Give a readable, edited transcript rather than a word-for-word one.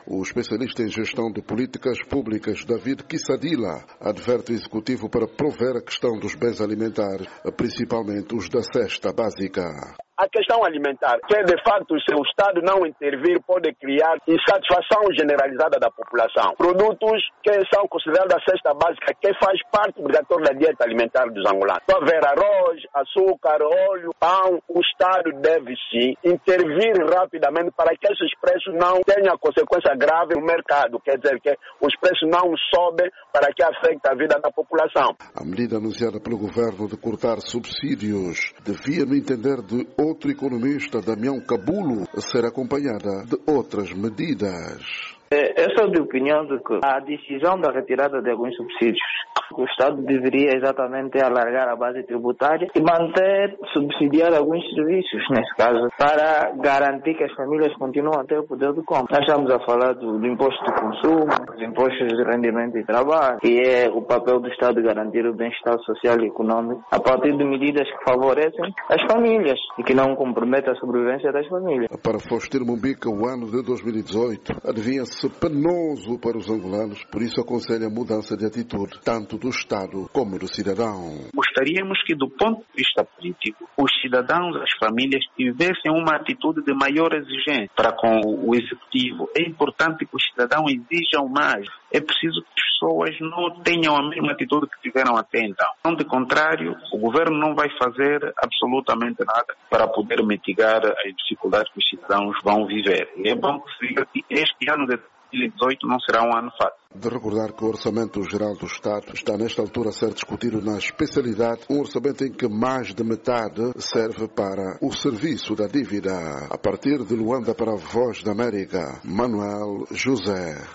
O especialista em gestão de políticas públicas, David Kissadila, adverte o Executivo para prover a questão dos bens alimentares, principalmente os da cesta básica. A questão alimentar, que de facto se o Estado não intervir pode criar insatisfação generalizada da população. Produtos que são considerados a cesta básica, que faz parte obrigatória da dieta alimentar dos angolanos. Pode haver arroz, açúcar, óleo, pão. O Estado deve sim intervir rapidamente para que esses preços não tenham consequência grave no mercado. Quer dizer que os preços não sobem para que afete a vida da população. A medida anunciada pelo governo de cortar subsídios devia, no entender de outro economista, Damião Cabulo, ser acompanhada de outras medidas. Eu sou de opinião de que a decisão da retirada de alguns subsídios, o Estado deveria exatamente alargar a base tributária e manter, subsidiar alguns serviços, nesse caso, para garantir que as famílias continuem a ter o poder de compra. Nós estamos a falar do imposto de consumo, dos impostos de rendimento e trabalho, que é o papel do Estado de garantir o bem-estar social e econômico, a partir de medidas que favorecem as famílias e que não comprometem a sobrevivência das famílias. Para Faustino Mumbica, o ano de 2018 adivinha-se penoso para os angolanos, por isso aconselha a mudança de atitude, tanto do Estado como do cidadão. Gostaríamos que, do ponto de vista político, os cidadãos, as famílias, tivessem uma atitude de maior exigência para com o Executivo. É importante que os cidadãos exijam mais. É preciso que as pessoas não tenham a mesma atitude que tiveram até então. De contrário, o governo não vai fazer absolutamente nada para poder mitigar as dificuldades que os cidadãos vão viver. E é bom que se diga que este ano de 2018 não será um ano fácil. De recordar que o Orçamento Geral do Estado está nesta altura a ser discutido na especialidade, um orçamento em que mais de metade serve para o serviço da dívida. A partir de Luanda para a Voz da América, Manuel José.